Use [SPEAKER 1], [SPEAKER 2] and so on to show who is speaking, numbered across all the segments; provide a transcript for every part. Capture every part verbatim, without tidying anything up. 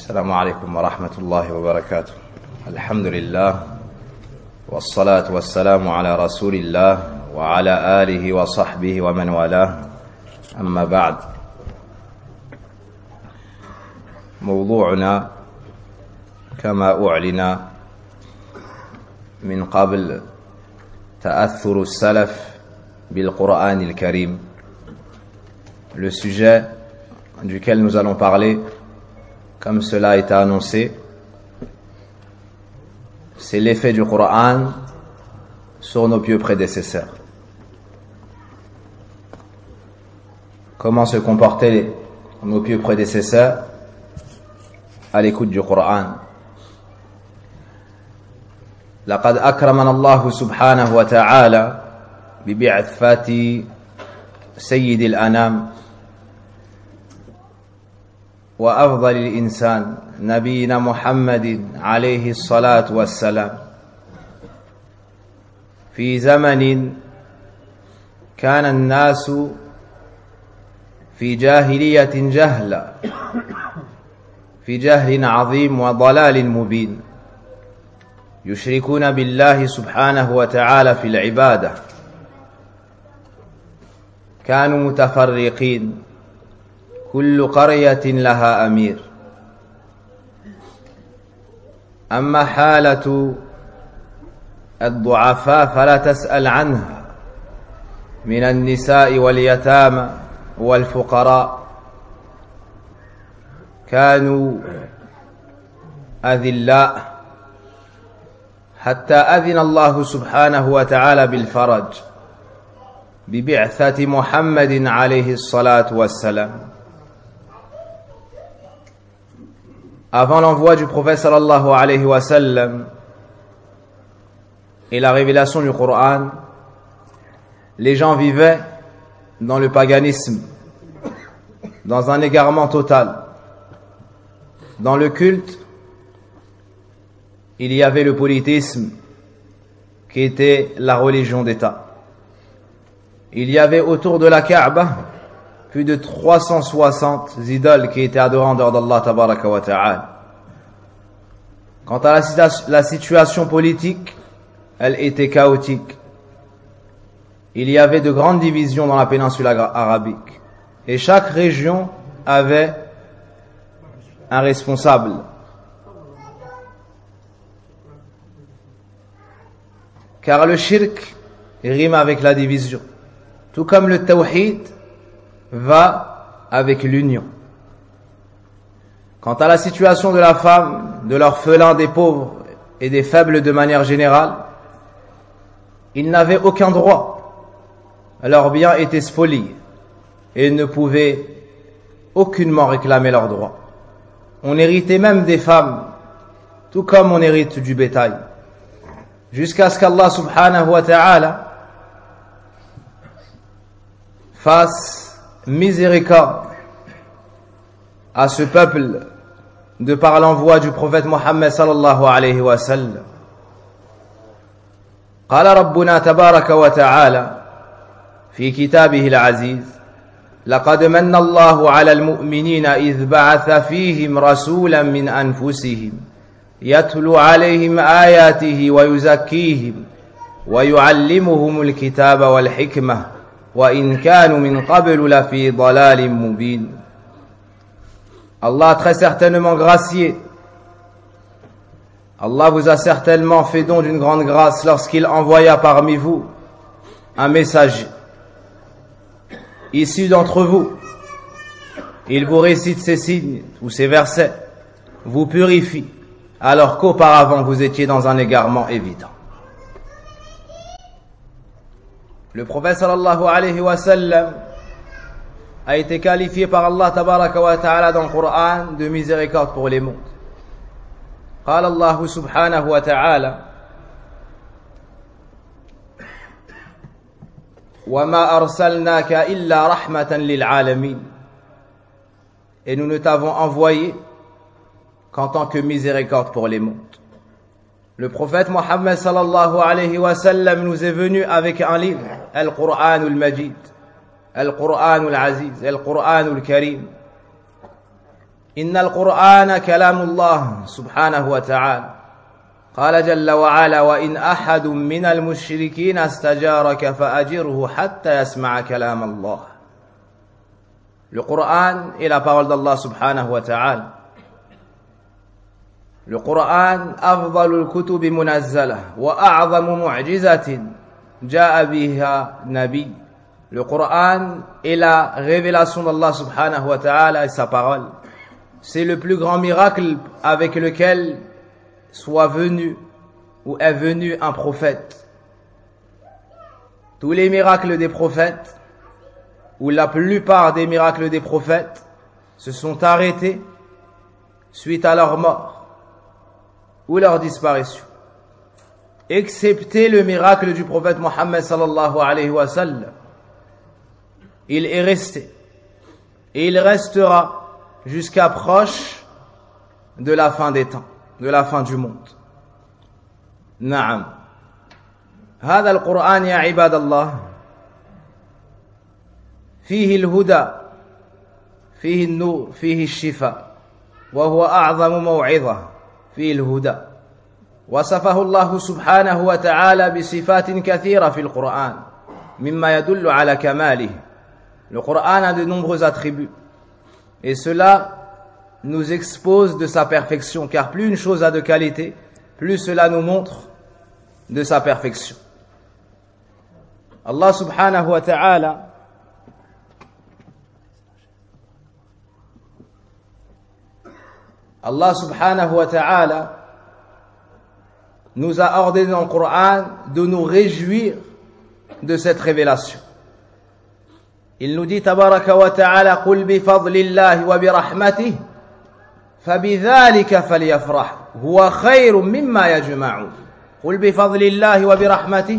[SPEAKER 1] السلام عليكم ورحمة الله وبركاته. الحمد لله والصلاة والسلام على رسول الله وعلى آله وصحبه ومن والاه. أما بعد، موضوعنا كما أعلن من قبل تأثر السلف بالقرآن الكريم. Le sujet duquel nous allons parler, comme cela a été annoncé, c'est l'effet du Coran sur nos pieux prédécesseurs. Comment se comportaient nos pieux prédécesseurs à l'écoute du Coran. لقد أكرمنا الله سبحانه وتعالى ببعثة سيد الأنام وأفضل الإنسان نبينا محمد عليه الصلاة والسلام في زمن كان الناس في جاهلية جهلا في جهل عظيم وضلال مبين يشركون بالله سبحانه وتعالى في العبادة، كانوا متفرقين كل قرية لها أمير. أما حالة الضعفاء فلا تسأل عنها من النساء واليتامى والفقراء، كانوا أذلاء حتى أذن الله سبحانه وتعالى بالفرج ببعثة محمد عليه الصلاة والسلام. Avant l'envoi du prophète sallallahu alayhi wa sallam et la révélation du Coran, les gens vivaient dans le paganisme, dans un égarement total. Dans le culte, il y avait le polythéisme qui était la religion d'État. Il y avait autour de la Kaaba plus de trois cent soixante idoles qui étaient adorées en dehors d'Allah tabaraka wa ta'ala. Quant à la, la situation politique, elle était chaotique. Il y avait de grandes divisions dans la péninsule arabique et chaque région avait un responsable. Car le shirk rime avec la division, tout comme le tawhid va avec l'union. Quant à la situation de la femme, de l'orphelin, des pauvres et des faibles de manière générale, ils n'avaient aucun droit. Leurs biens étaient spoliés et ils ne pouvaient aucunement réclamer leurs droits. On héritait même des femmes, tout comme on hérite du bétail. Jusqu'à ce qu'Allah subhanahu wa ta'ala fasse miséricorde à ce peuple de par l'envoi du prophète Mohammed sallallahu alayhi wa sallam. قال ربنا تبارك وتعالى في كتابه العزيز لقد من الله على المؤمنين إذ بعث فيهم رسولا من أنفسهم يتلو عليهم آياته ويزكيهم ويعلمهم الكتاب والحكمة وإن كانوا من قبل لفي ضلال مبين. Allah a très certainement gracié. Allah vous a certainement fait don d'une grande grâce lorsqu'il envoya parmi vous un messager issu d'entre vous. Il vous récite ces signes ou ces versets, vous purifie, alors qu'auparavant vous étiez dans un égarement évident. Le prophète sallallahu alayhi wa sallam a été qualifié par Allah tabaraka wa ta'ala dans le Coran de miséricorde pour les mondes. قال الله سبحانه وتعالى وما أرسلناك إلا رحمة للعالمين. Et nous ne t'avons envoyé qu'en tant que miséricorde pour les mondes. Le prophète Mohammed sallallahu alayhi wa sallam nous est venu avec un livre, Al-Qur'an al-Majid, Al-Qur'an al-Aziz, Al-Qur'an al-Karim. إن القرآن كلام الله سبحانه وتعالى قال جل وعلا وإن أحد من المشركين استجارك فأجره حتى يسمع كلام الله. Le Coran est la parole d'Allah subhanahu wa ta'ala. Le Coran أفضل الكتب منزلة وأعظم معجزة جاء بها نبي. Le Coran est la révélation d'Allah subhanahu wa ta'ala et sa parole. C'est le plus grand miracle avec lequel soit venu ou est venu un prophète. Tous les miracles des prophètes, ou la plupart des miracles des prophètes, se sont arrêtés suite à leur mort ou leur disparition. Excepté le miracle du prophète Mohammed sallallahu alayhi wa sallam. Il est resté et il restera jusqu'à proche de la fin des temps, de la fin du monde. نعم هذا القرآن يا عباد الله فيه الهدى فيه النور فيه الشفاء وهو أعظم موعظة فيه الهدى وصفه الله سبحانه وتعالى بصفات كثيرة في القرآن مما يدل على كماله. Le Coran a de nombreux attributs et cela nous expose de sa perfection, car plus une chose a de qualité, plus cela nous montre de sa perfection. Allah subhanahu wa ta'ala Allah subhanahu wa ta'ala nous a ordonné dans le Coran de nous réjouir de cette révélation. Il nous dit tabaraka wa ta'ala qul bi fadlillahi wa bi rahmatihi فبذلك فليفرح هو خير مما يجمعون. قل بفضل الله وبرحمته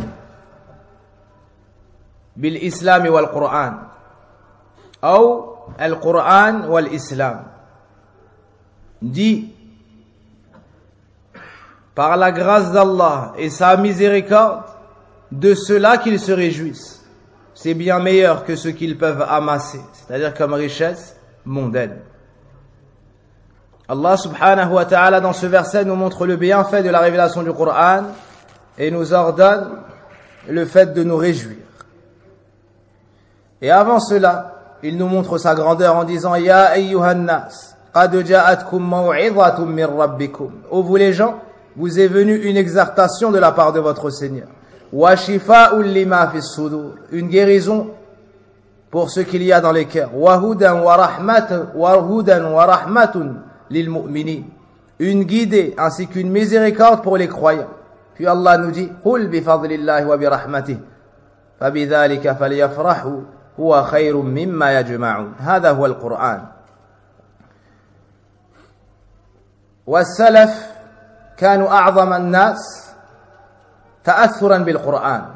[SPEAKER 1] بالإسلام والقرآن أو القرآن والإسلام. Dit par la grâce d'Allah et sa miséricorde de cela qu'ils se réjouissent. C'est bien meilleur que ce qu'ils peuvent amasser, c'est-à-dire comme richesse mondaine. Allah subhanahu wa ta'ala dans ce verset nous montre le bienfait de la révélation du Coran et nous ordonne le fait de nous réjouir. Et avant cela, il nous montre sa grandeur en disant Ya ayyuhan nas qad ja'atkum maw'izatun min rabbikum. Ô vous les gens, vous est venue une exhortation de la part de votre Seigneur. Wa shifa'un lima fis sudur, une guérison pour ce qu'il y a dans les cœurs. Wa hudan wa rahmatun wa hudan wa rahmatun lil mu'minin, une guidée ainsi qu'une miséricorde pour les croyants. Puis Allah nous dit qul bi fadlillahi wa bi rahmatihi fabidhalika falyafrahu huwa khayrun mimma yajma'un. Hada huwa al-Qur'an. والسلف كانوا أعظم الناس تأثرا بالقرآن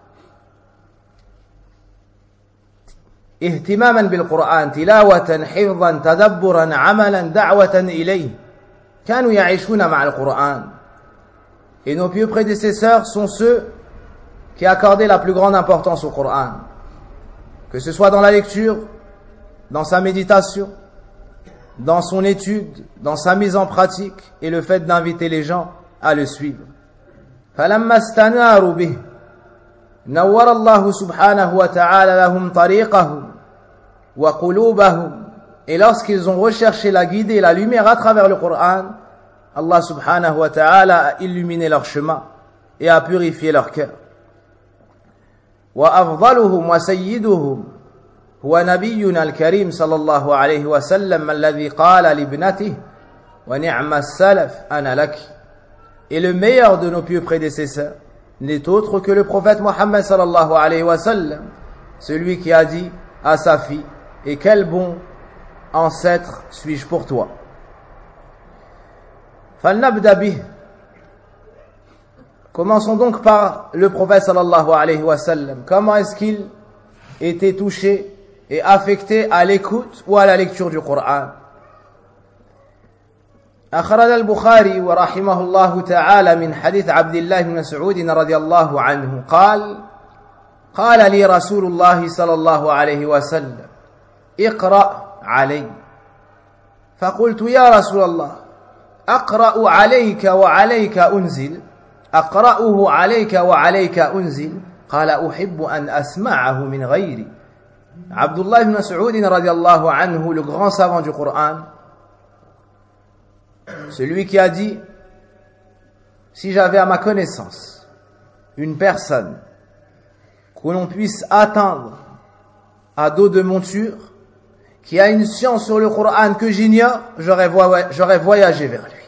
[SPEAKER 1] اهتماما بالقرآن تلاوة حفظا تدبرا عملا دعوة إليه كانوا يعيشون مع القرآن. Et nos pieux prédécesseurs sont ceux qui accordaient la plus grande importance au Coran, que ce soit dans la lecture, dans sa méditation, dans son étude, dans sa mise en pratique et le fait d'inviter les gens à le suivre. فلما استناروا به نور الله سبحانه وتعالى لهم طريقهم وقلوبهم. Et lorsqu'ils ont recherché la guidée et la lumière à travers le Coran, Allah subhanahu wa ta'ala a illuminé leur chemin et a purifié leur cœur. وأفضلهم وسيدهم هو نبينا الكريم صلى الله عليه وسلم الذي قال لابنته ونعم السلف أنا لك. Et le meilleur de nos pieux prédécesseurs n'est autre que le prophète Mohammed sallallahu alayhi wa sallam, celui qui a dit à sa fille et quel bon ancêtre suis-je pour toi. فلنبدأ به. Commençons donc par le prophète sallallahu alayhi wa sallam. Comment est-ce qu'il était touché et affecté à l'écoute ou à la lecture du Coran? أخرج البخاري ورحمه الله تعالى من حديث عبد الله بن مسعود رضي الله عنه قال قال لي رسول الله صلى الله عليه وسلم اقرأ علي فقلت يا رسول الله أقرأ عليك وعليك أنزل أقرأه عليك وعليك أنزل قال أحب أن أسمعه من غيري. Abdullah ibn Mas'ud radiallahu anhu, le grand savant du Coran, celui qui a dit: si j'avais à ma connaissance une personne que l'on puisse atteindre à dos de monture, qui a une science sur le Coran que j'ignore, j'aurais voyagé vers lui.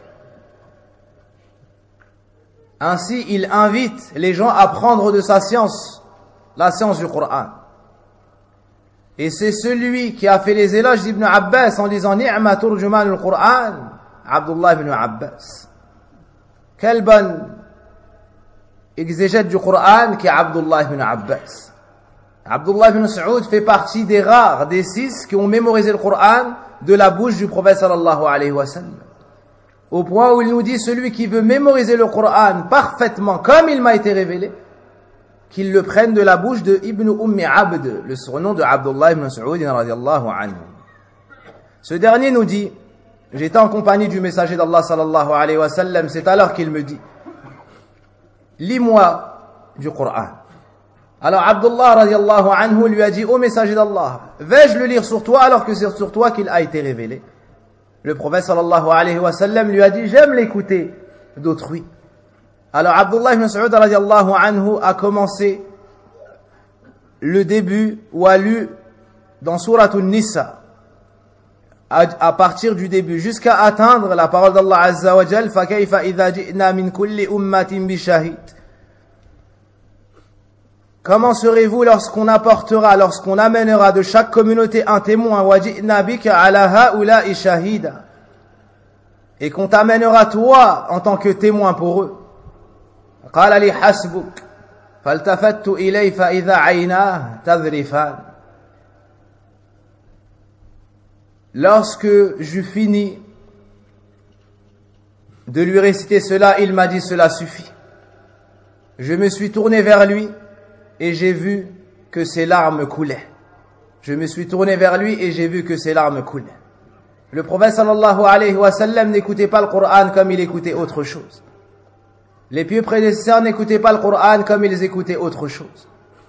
[SPEAKER 1] Ainsi, il invite les gens à prendre de sa science, la science du Coran. Et c'est celui qui a fait les éloges d'Ibn Abbas en disant: Ni'ma turjuman al-Qur'an, Abdullah ibn Abbas. Quel bon exégète du Coran qui est Abdullah ibn Abbas. Abdullah ibn Mas'ud fait partie des rares, des six qui ont mémorisé le Coran de la bouche du prophète sallallahu alayhi wa sallam. Au point où il nous dit: celui qui veut mémoriser le Coran parfaitement comme il m'a été révélé, qu'il le prenne de la bouche de Ibn Ummi Abd, le surnom de Abdullah ibn Mas'ud radiyallahu anhu. Ce dernier nous dit: j'étais en compagnie du messager d'Allah sallallahu alayhi wa sallam, c'est alors qu'il me dit: lis-moi du Coran. Alors Abdullah radiyallahu anhu lui a dit: ô messager d'Allah, vais-je le lire sur toi alors que c'est sur toi qu'il a été révélé? Le prophète sallallahu alayhi wa sallam lui a dit: j'aime l'écouter d'autrui. Alors Abdullah ibn Mas'ud radiyallahu anhu a commencé le début ou a lu dans Surat An-Nisa à, à partir du début jusqu'à atteindre la parole d'Allah azza wa jal: fa kayfa idha ji'na min kulli ummatin bi shahid. Comment serez-vous lorsqu'on apportera, lorsqu'on amènera de chaque communauté un témoin, wa ji'na bika ala ha'ula'i shahida, et qu'on t'amènera toi en tant que témoin pour eux. قال لي حسبك فالتفت إليه فإذا عيناه تذرفان. Lorsque j'eus fini de lui réciter cela, il m'a dit: cela suffit. Je me suis tourné vers lui et j'ai vu que ses larmes coulaient. Je me suis tourné vers lui et j'ai vu que ses larmes coulaient. Le prophète sallallahu alayhi wa sallam n'écoutait pas le Coran comme il écoutait autre chose. Les pieux prédécesseurs n'écoutaient pas le Coran comme ils écoutaient autre chose.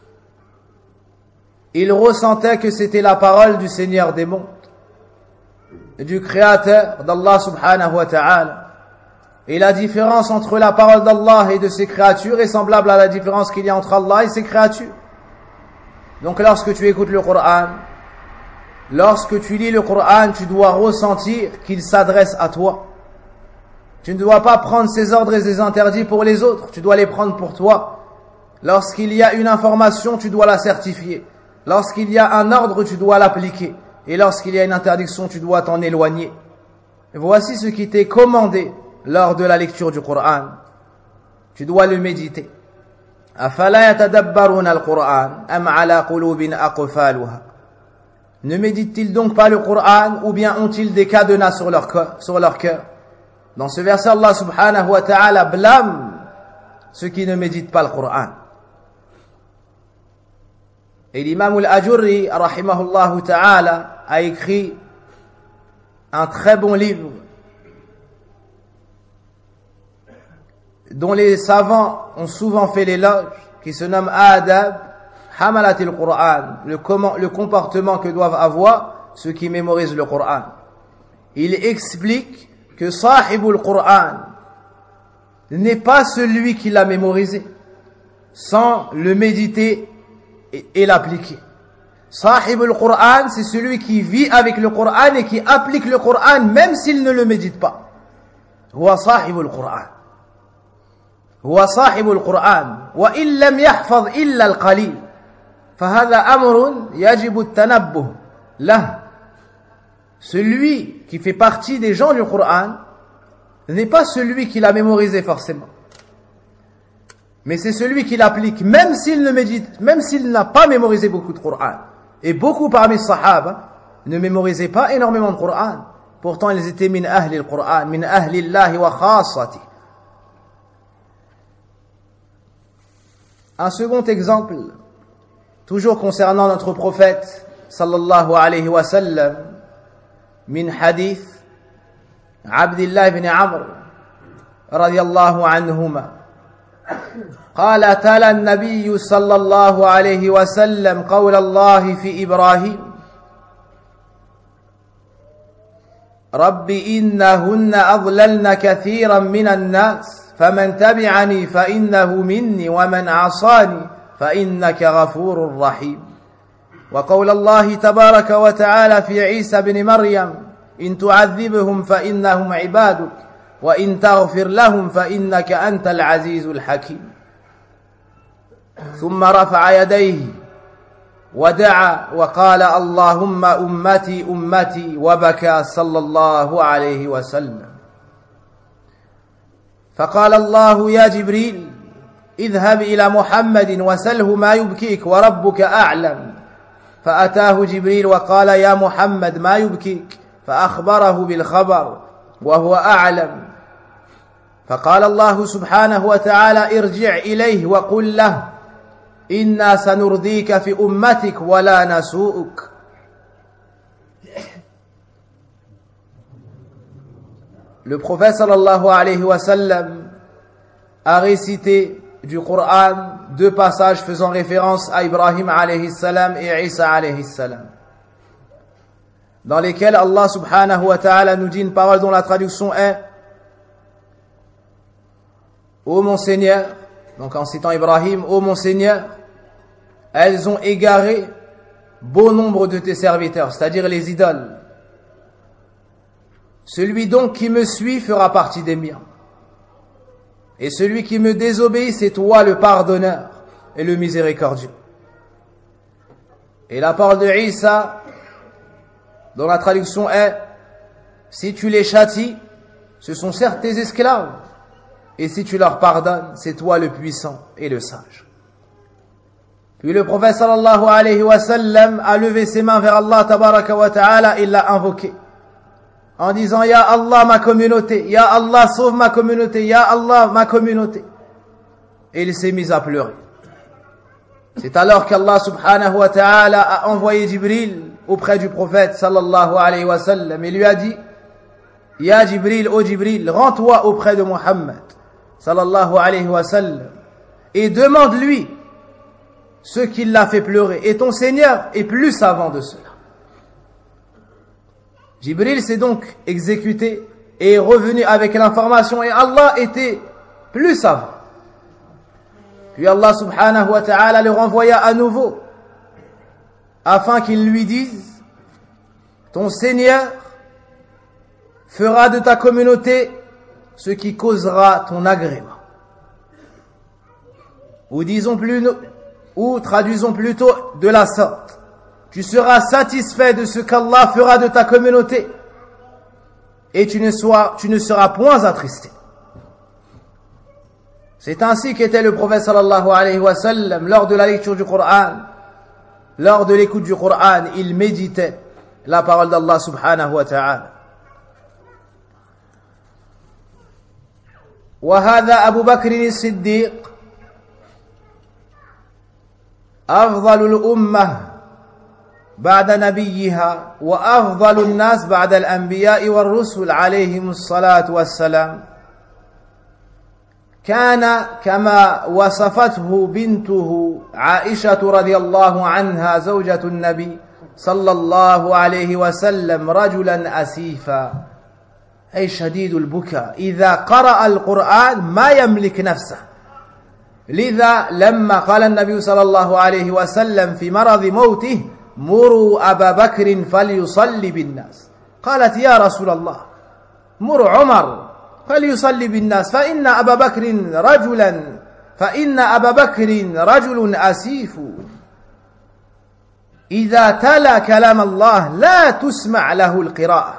[SPEAKER 1] Ils ressentaient que c'était la parole du Seigneur des mondes, du Créateur d'Allah subhanahu wa ta'ala. Et la différence entre la parole d'Allah et de ses créatures est semblable à la différence qu'il y a entre Allah et ses créatures. Donc lorsque tu écoutes le Coran, lorsque tu lis le Coran, tu dois ressentir qu'il s'adresse à toi. Tu ne dois pas prendre ses ordres et ses interdits pour les autres, tu dois les prendre pour toi. Lorsqu'il y a une information, tu dois la certifier. Lorsqu'il y a un ordre, tu dois l'appliquer. Et lorsqu'il y a une interdiction, tu dois t'en éloigner. Et voici ce qui t'est commandé lors de la lecture du Coran. Tu dois le méditer. أَفَلَا يَتَدَبَّرُونَ الْقُرْآنَ أَمْ عَلَى قُلُوبٍ أَقْفَالُهَا. Ne méditent-ils donc pas le Coran, ou bien ont-ils des cadenas sur leur cœur, sur leur cœur? Dans ce verset, Allah subhanahu wa ta'ala blâme ceux qui ne méditent pas le Coran. Et l'imam al-Ajurri, rahimahullah ta'ala, a écrit un très bon livre dont les savants ont souvent fait l'éloge, qui se nomme Adab Hamalatil Qur'an, le, comment, le comportement que doivent avoir ceux qui mémorisent le Coran. Il explique que Sahibul Qur'an n'est pas celui qui l'a mémorisé sans le méditer et, et l'appliquer. Sahibul Qur'an, c'est celui qui vit avec le Coran et qui applique le Coran même s'il ne le médite pas. Huwa Sahibul Qur'an. Huwa Sahibul Qur'an. Wa in lam yahfaz illa al-qalil. Fahadha amrun yajibu at-tanabbuh lah. Celui qui fait partie des gens du Coran n'est pas celui qui l'a mémorisé forcément, mais c'est celui qui l'applique, même s'il ne médite, même s'il n'a pas mémorisé beaucoup de Coran. Et beaucoup parmi les Sahaba ne mémorisaient pas énormément de Coran. Pourtant, ils étaient min ahli al-Quran, min ahli Allah wa khassati. Un second exemple, toujours concernant notre prophète sallallahu alayhi wa sallam, min hadith عبد الله بن عمرو رضي الله عنهما قال تلا النبي صلى الله عليه وسلم قول الله في إبراهيم رب إنهن أضللن كثيرا من الناس فمن تبعني فإنه مني ومن عصاني فإنك غفور رحيم وقول الله تبارك وتعالى في عيسى بن مريم إن تعذبهم فإنهم عبادك وإن تغفر لهم فإنك أنت العزيز الحكيم ثم رفع يديه ودعا وقال اللهم أمتي أمتي وبكى صلى الله عليه وسلم فقال الله يا جبريل اذهب إلى محمد وسله ما يبكيك وربك أعلم فأتاه جبريل وقال يا محمد ما يبكيك فأخبره بالخبر وهو أعلم فقال الله سبحانه وتعالى ارجع إليه وقل له إنا سنرضيك في أمتك ولا نسوءك. Le prophète sallallahu alayhi wa sallam a récité du Coran deux passages faisant référence à Ibrahim alayhi salam et Isa alayhi salam, dans lesquels Allah subhanahu wa ta'ala nous dit une parole dont la traduction est ô mon Seigneur, donc en citant Ibrahim, ô mon Seigneur, elles ont égaré bon nombre de tes serviteurs, c'est-à-dire les idoles. Celui donc qui me suit fera partie des miens. Et celui qui me désobéit, c'est toi le pardonneur et le miséricordieux. Et la parole de Isa, dont la traduction est si tu les châties, ce sont certes tes esclaves, et si tu leur pardonnes, c'est toi le puissant et le sage. Puis le prophète sallallahu alayhi wa sallam a levé ses mains vers Allah tabaraka wa ta'ala et l'a invoqué en disant Ya Allah ma communauté, Ya Allah sauve ma communauté, Ya Allah ma communauté. Et il s'est mis à pleurer. C'est alors qu'Allah subhanahu wa ta'ala a envoyé Jibril auprès du prophète sallallahu alayhi wa sallam et lui a dit Ya Jibril, ô Jibril, rends-toi auprès de Muhammad sallallahu alayhi wa sallam et demande-lui ce qui l'a fait pleurer. Et ton Seigneur est plus savant de cela. Jibril s'est donc exécuté et est revenu avec l'information et Allah était plus savant. Puis Allah subhanahu wa ta'ala le renvoya à nouveau afin qu'il lui dise ton Seigneur fera de ta communauté ce qui causera ton agrément. Ou disons plus, ou traduisons plutôt de la sorte. Tu seras satisfait de ce qu'Allah fera de ta communauté et tu ne, sois, tu ne seras point attristé. C'est ainsi qu'était le prophète sallallahu alayhi wa sallam lors de la lecture du Coran, lors de l'écoute du Coran, il méditait la parole d'Allah subhanahu wa ta'ala. وهذا أبو بكر الصديق أفضل الأمة بعد نبيها وأفضل الناس بعد الأنبياء والرسل عليهم الصلاة والسلام كان كما وصفته بنته عائشة رضي الله عنها زوجة النبي صلى الله عليه وسلم رجلا أسيفا أي شديد البكاء إذا قرأ القرآن ما يملك نفسه. لذا لما قال النبي صلى الله عليه وسلم في مرض موته مروا أبا بكر فليصلي بالناس قالت يا رسول الله مر عمر فليصلي بالناس فإن أبا بكر رجلا فإن أبا بكر رجل أسيف إذا تلا كلام الله لا تسمع له القراءة.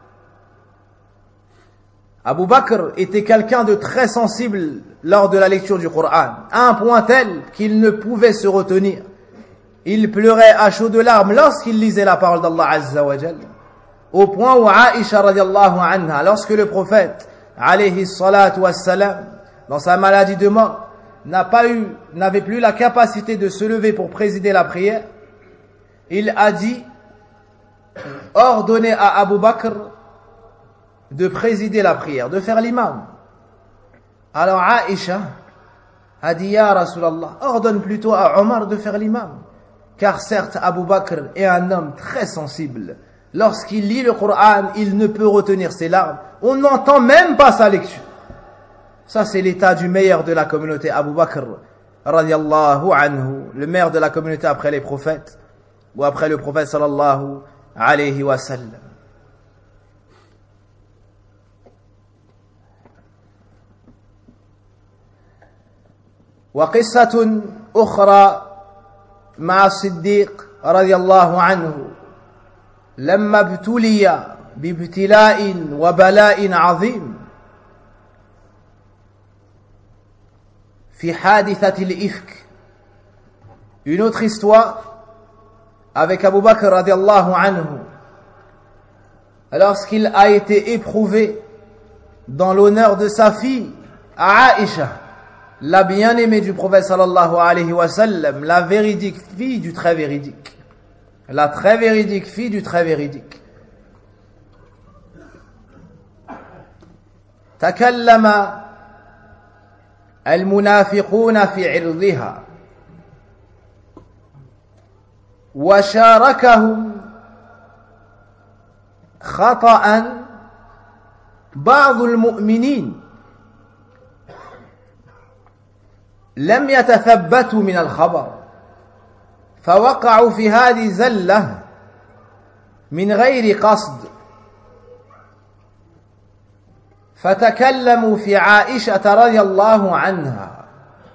[SPEAKER 1] Abu Bakr était quelqu'un de très sensible lors de la lecture du Coran, à un point tel qu'il ne pouvait se retenir. Il pleurait à chaudes larmes lorsqu'il lisait la parole d'Allah Azza wa Jal, au point où Aïcha radiallahu anha, lorsque le prophète alayhi salatu wassalam, dans sa maladie de mort, n'a pas eu, n'avait plus la capacité de se lever pour présider la prière, il a dit, ordonnez à Abu Bakr de présider la prière, de faire l'imam. Alors Aïcha a dit, Ya Rasulallah, ordonne plutôt à Omar de faire l'imam. Car certes, Abu Bakr est un homme très sensible. Lorsqu'il lit le Coran, il ne peut retenir ses larmes. On n'entend même pas sa lecture. Ça, c'est l'état du meilleur de la communauté, Abu Bakr, radiallahu anhu, le meilleur de la communauté après les prophètes, ou après le prophète sallallahu alayhi wa sallam. وقصة أخرى مع الصديق رضي الله عنه لما ابتلي بابتلاء وبلاء عظيم في حادثة الإفك. Une autre histoire avec Abu Bakr رضي الله عنه lorsqu'il a été éprouvé dans l'honneur de sa fille Aïcha, la bien-aimée du prophète sallallahu alayhi wa sallam, la véridique fille du très véridique. La très véridique fille du très véridique. تكلم المنافقون في عرضها وشاركهم خطأ بعض المؤمنين لم يتثبتوا من الخبر فوقعوا في هذه زلة من غير قصد فتكلموا في عائشة رضي الله عنها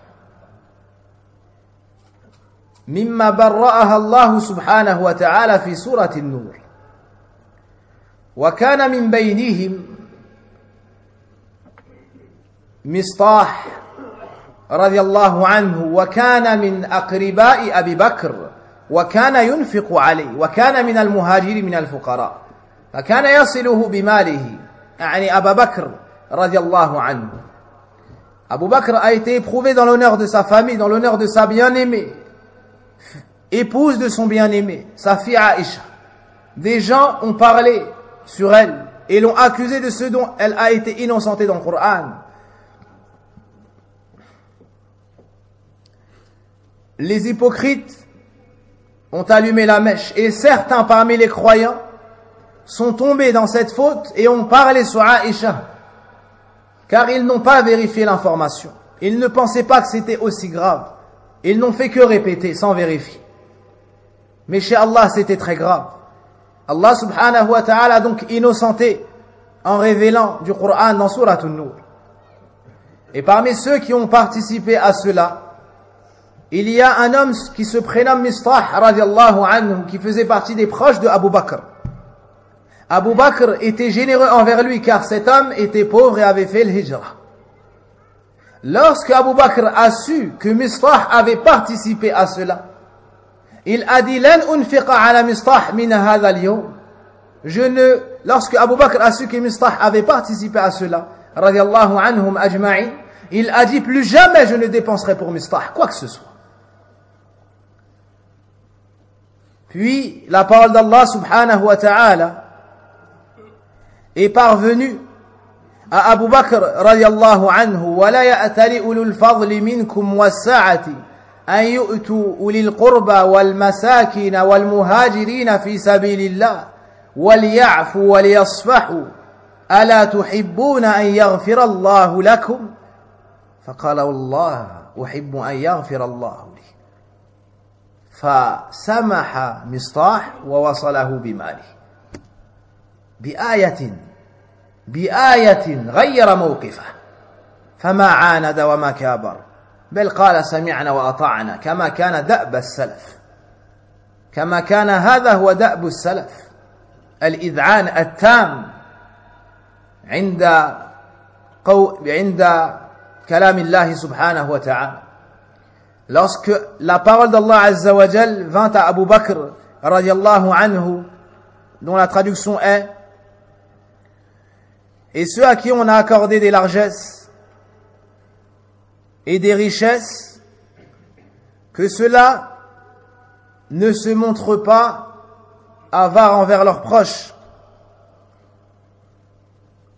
[SPEAKER 1] مما برأها الله سبحانه وتعالى في سورة النور. وكان من بينهم مصطاح رضي الله عنه وكان من أقرباء أبي بكر وكان ينفق عليه وكان من المهاجرين من الفقراء فكان يصله بماله يعني أبا بكر رضي الله عنه. Abu Bakr a été éprouvé dans l'honneur de sa famille, dans l'honneur de sa bien-aimée, épouse de son bien-aimé, sa fille Aïcha. Des gens ont parlé sur elle et l'ont accusée de ce dont elle a été innocentée dans le Coran. Les hypocrites ont allumé la mèche et certains parmi les croyants sont tombés dans cette faute et ont parlé sur Aïcha car ils n'ont pas vérifié l'information. Ils ne pensaient pas que c'était aussi grave. Ils n'ont fait que répéter sans vérifier. Mais chez Allah, c'était très grave. Allah subhanahu wa ta'ala a donc innocenté en révélant du Coran dans Surat An-Nur. Et parmi ceux qui ont participé à cela, il y a un homme qui se prénomme Mistah radiallahu anhu, qui faisait partie des proches de Abu Bakr. Abu Bakr était généreux envers lui car cet homme était pauvre et avait fait le hijra. Lorsque Abu Bakr a su que Mistah avait participé à cela, il a dit Lan unfiqa ala Mistah min hadha al-yawm. Je ne lorsque Abu Bakr a su que Mistah avait participé à cela, radiallahu anhum ajma'in, il a dit plus jamais je ne dépenserai pour Mistah quoi que ce soit. Puis la parole d'Allah subhanahu wa ta'ala est parvenue à Abu Bakr radiallahu anhu wa la ya'tali ulul fadli minkum was-sa'ati an yu'tu ulil qurba wal masakin wal muhajirin fi sabilillah wal ya'fu wal yasfahu ala tuhibbuna an yaghfira Allahu lakum faqala Allah uhibbu an yaghfira Allahu li فسمح مصطاح ووصله بماله بآية بآية غير موقفه فما عاند وما كابر بل قال سمعنا وأطعنا كما كان دأب السلف كما كان هذا هو دأب السلف الإذعان التام عند قو عند كلام الله سبحانه وتعالى. Lorsque la parole d'Allah Azza wa Jal vint à Abu Bakr radiallahu anhu, dont la traduction est et ceux à qui on a accordé des largesses et des richesses, que ceux-là ne se montrent pas avares envers leurs proches,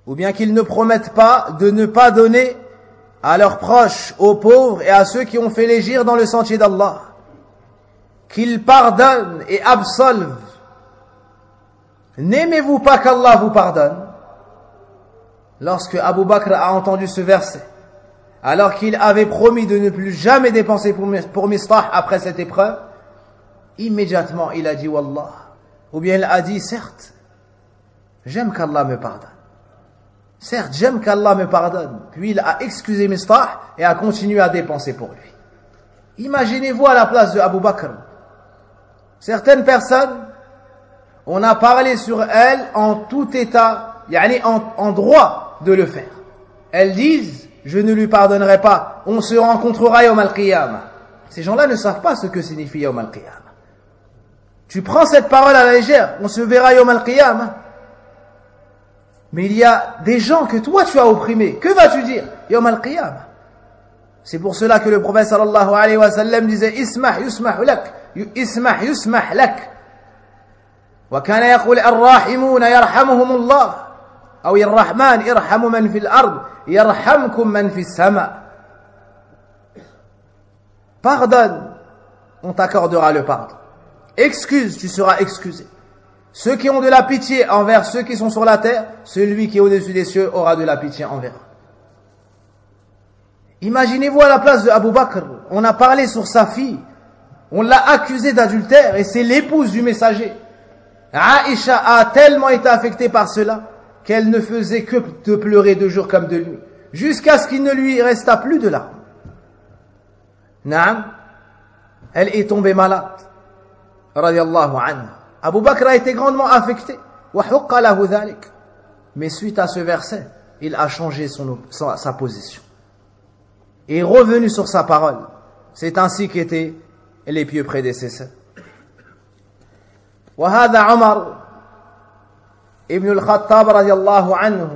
[SPEAKER 1] ou bien qu'ils ne promettent pas de ne pas donner à leurs proches, aux pauvres et à ceux qui ont fait légir dans le sentier d'Allah, qu'ils pardonnent et absolvent. N'aimez-vous pas qu'Allah vous pardonne? Lorsque Abu Bakr a entendu ce verset, alors qu'il avait promis de ne plus jamais dépenser pour, pour Mistah après cette épreuve, immédiatement il a dit Wallah, ou bien il a dit certes, j'aime qu'Allah me pardonne. Certes, j'aime qu'Allah me pardonne. Puis il a excusé Mistah et a continué à dépenser pour lui. Imaginez-vous à la place de Abu Bakr. Certaines personnes, on a parlé sur elles en tout état, yani en, en droit de le faire. Elles disent, je ne lui pardonnerai pas, on se rencontrera yawm al-qiyamah. Ces gens-là ne savent pas ce que signifie yawm al-qiyamah. Tu prends cette parole à la légère, on se verra yawm al-qiyamah. Mais il y a des gens que toi tu as opprimés. Que vas-tu dire? Yawm al-qiyamah. C'est pour cela que le prophète sallallahu alayhi wa sallam disait Ismah yusmah lak. Ismah yusmah lak. Wa kana yaqul ar-rahimuna yarhamuhumullah. Ou ar-rahman irhamu man fil ard yarhamkum man fis sama. Pardonne, on t'accordera le pardon. Excuse, tu seras excusé. Ceux qui ont de la pitié envers ceux qui sont sur la terre, celui qui est au-dessus des cieux aura de la pitié envers eux. Imaginez-vous à la place de Abu Bakr, on a parlé sur sa fille, on l'a accusée d'adultère et c'est l'épouse du messager. Aïcha a tellement été affectée par cela qu'elle ne faisait que de pleurer de jour comme de nuit, jusqu'à ce qu'il ne lui resta plus de larmes. Naam, elle est tombée malade. Radiyallahu anha. Abu Bakr a été grandement affecté. Mais suite à ce verset, il a changé son, sa, sa position. Et est revenu sur sa parole. C'est ainsi qu'étaient les pieux prédécesseurs. وهذا عمر ابن الخطاب رضي الله عنه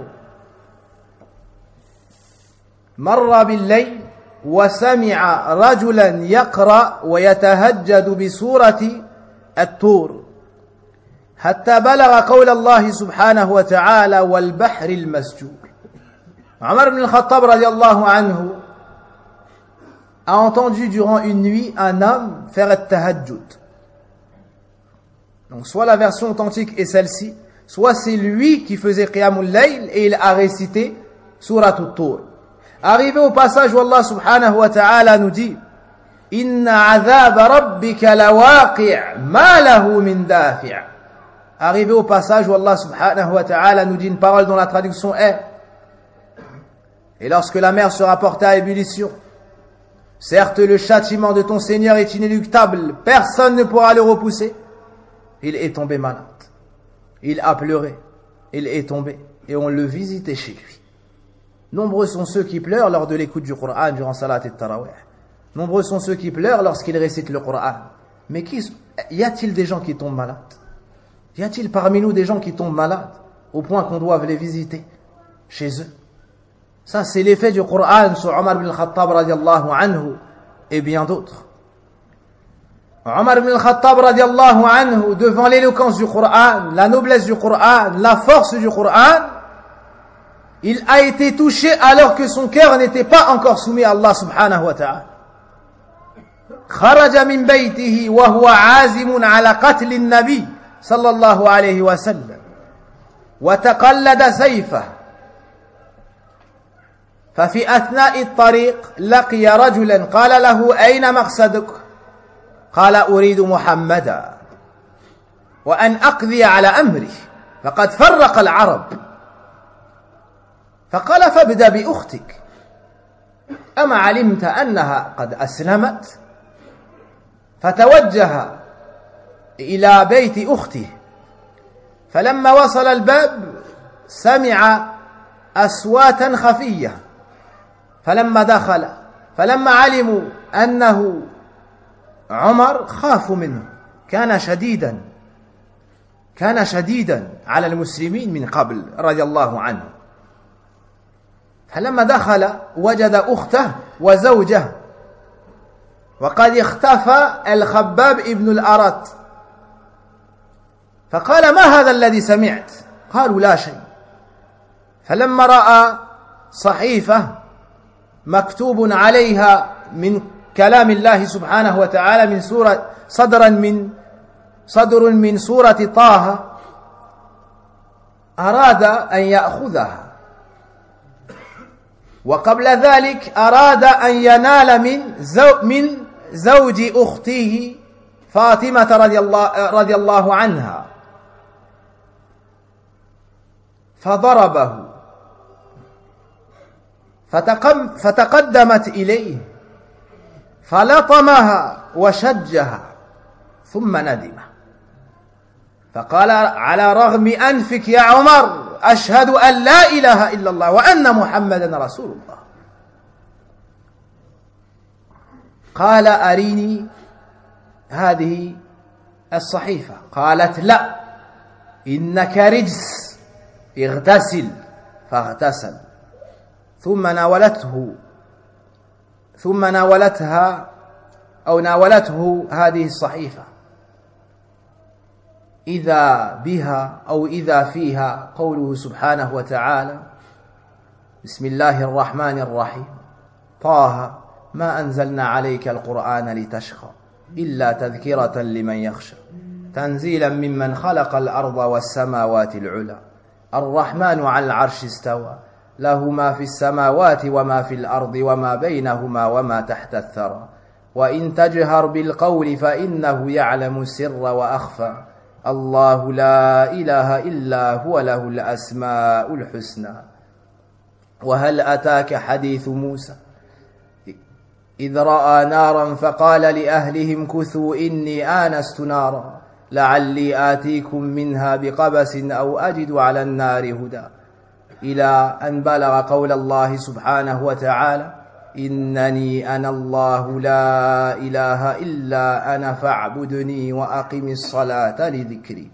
[SPEAKER 1] مر بالليل وسمع رجلا يقرأ ويتهجد بسورة الطور حتى بلغ قول الله سبحانه وتعالى والبحر المسجور. Omar ibn al-Khattab radiallahu anhu a entendu durant une nuit un homme faire at-tahajjud. Donc soit la version authentique est celle-ci, soit c'est lui qui faisait qiyamul layl et il a récité surat at-Tur. Arrivé au passage où Allah subhanahu wa ta'ala nous dit Inna azab rabbika lawaqi' ma lahu min dafi'. Arrivé au passage où Allah subhanahu wa ta'ala nous dit une parole dont la traduction est et lorsque la mer sera portée à ébullition, certes le châtiment de ton Seigneur est inéluctable, personne ne pourra le repousser. Il est tombé malade, il a pleuré, il est tombé et on le visitait chez lui. Nombreux sont ceux qui pleurent lors de l'écoute du Coran durant Salat et Tarawih. Nombreux sont ceux qui pleurent lorsqu'ils récitent le Coran. Mais qui, y a-t-il des gens qui tombent malades? Y a-t-il parmi nous des gens qui tombent malades au point qu'on doive les visiter chez eux? Ça, c'est l'effet du Coran sur Omar ibn al-Khattab radiallahu anhu et bien d'autres. Omar ibn al-Khattab radiallahu anhu, devant l'éloquence du Coran, la noblesse du Coran, la force du Coran, il a été touché alors que son cœur n'était pas encore soumis à Allah subhanahu wa ta'ala. خرج من بيته وهو عازم على قتل النبي صلى الله عليه وسلم وتقلد سيفه ففي أثناء الطريق لقي رجلا قال له أين مقصدك؟ قال أريد محمدا وأن أقضي على أمره فقد فرق العرب. فقال فابدأ بأختك أما علمت أنها قد أسلمت؟ فتوجه إلى بيت أخته فلما وصل الباب سمع أصواتا خفية فلما دخل فلما علموا أنه عمر خافوا منه. كان شديدا كان شديدا على المسلمين من قبل رضي الله عنه. فلما دخل وجد أخته وزوجه وقد اختفى الخباب ابن الأرت. فقال ما هذا الذي سمعت؟ قالوا لا شيء. فلما رأى صحيفة مكتوب عليها من كلام الله سبحانه وتعالى من سورة صدرا من صدر من سورة طه أراد أن يأخذها، وقبل ذلك أراد أن ينال من زو من زوج أخته فاطمة رضي الله رضي الله عنها، فضربه، فتقم فتقدمت إليه فلطمها وشجها ثم ندم، فقال على رغم أنفك يا عمر أشهد أن لا إله إلا الله وأن محمدا رسول الله. قال أريني هذه الصحيفة. قالت لا إنك رجس اغتسل، فاغتسل، ثم ناولته ثم ناولتها أو ناولته هذه الصحيفة، إذا بها أو إذا فيها قوله سبحانه وتعالى: بسم الله الرحمن الرحيم، طه ما أنزلنا عليك القرآن لتشقى إلا تذكرة لمن يخشى تنزيلا ممن خلق الأرض والسماوات العلى الرحمن على العرش استوى له ما في السماوات وما في الأرض وما بينهما وما تحت الثرى وإن تجهر بالقول فإنه يعلم السر وأخفى الله لا إله إلا هو له الأسماء الحسنى. وهل أتاك حديث موسى إذ رأى نارا فقال لأهلهم كثوا إني آنست نارا لعلي آتيكم منها بقبس أو أجد على النار هدى، إلى أن بلغ قول الله سبحانه وتعالى: إنني أنا الله لا إله إلا أنا فاعبدني وأقم الصلاة لذكري.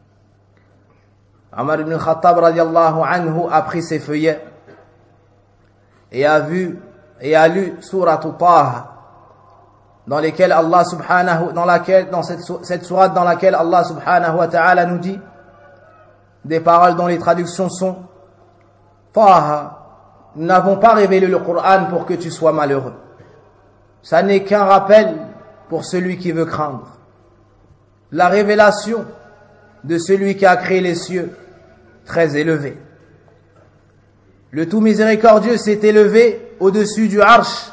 [SPEAKER 1] Omar ibn Khattab radiallahu anhu a pris ses feuillets et a vu et a lu Surat Taha, dans lesquelles Allah subhanahu dans laquelle dans cette cette sourate dans laquelle Allah subhanahu wa ta'ala nous dit des paroles dont les traductions sont: Taha, nous n'avons pas révélé le Coran pour que tu sois malheureux. Ça n'est qu'un rappel pour celui qui veut craindre. La révélation de celui qui a créé les cieux, très élevé. Le tout miséricordieux s'est élevé au-dessus du arsh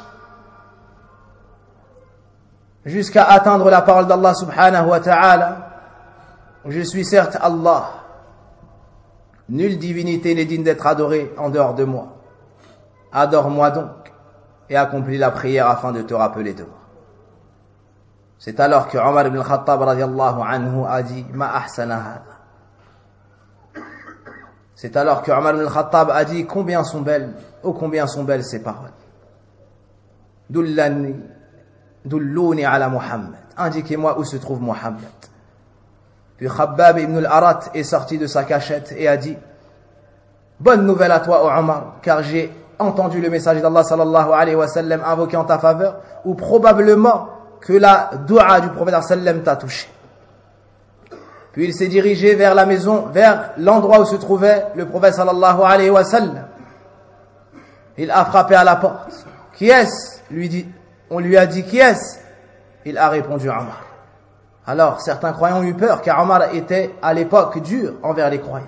[SPEAKER 1] jusqu'à atteindre la parole d'Allah subhanahu wa ta'ala: je suis certes Allah, nulle divinité n'est digne d'être adorée en dehors de moi. Adore-moi donc et accomplis la prière afin de te rappeler de moi. C'est alors que Omar ibn Khattab radiallahu anhu a dit: Ma ahsana hada. C'est alors que Omar ibn Khattab a dit: combien sont belles, oh combien sont belles ces paroles. Dullani, dulluni ala Muhammad. Indiquez-moi où se trouve Muhammad. Puis Khabbab ibn al-Arat est sorti de sa cachette et a dit: bonne nouvelle à toi, ô Omar, car j'ai entendu le message d'Allah sallallahu alayhi wa sallam invoqué en ta faveur, ou probablement que la dua du prophète sallam t'a touché. Puis il s'est dirigé vers la maison, vers l'endroit où se trouvait le prophète sallallahu alayhi wa sallam. Il a frappé à la porte. Qui est-ce? Lui dit, on lui a dit: qui est-ce? Il a répondu: Omar. Alors certains croyants ont eu peur, car Omar était à l'époque dur envers les croyants.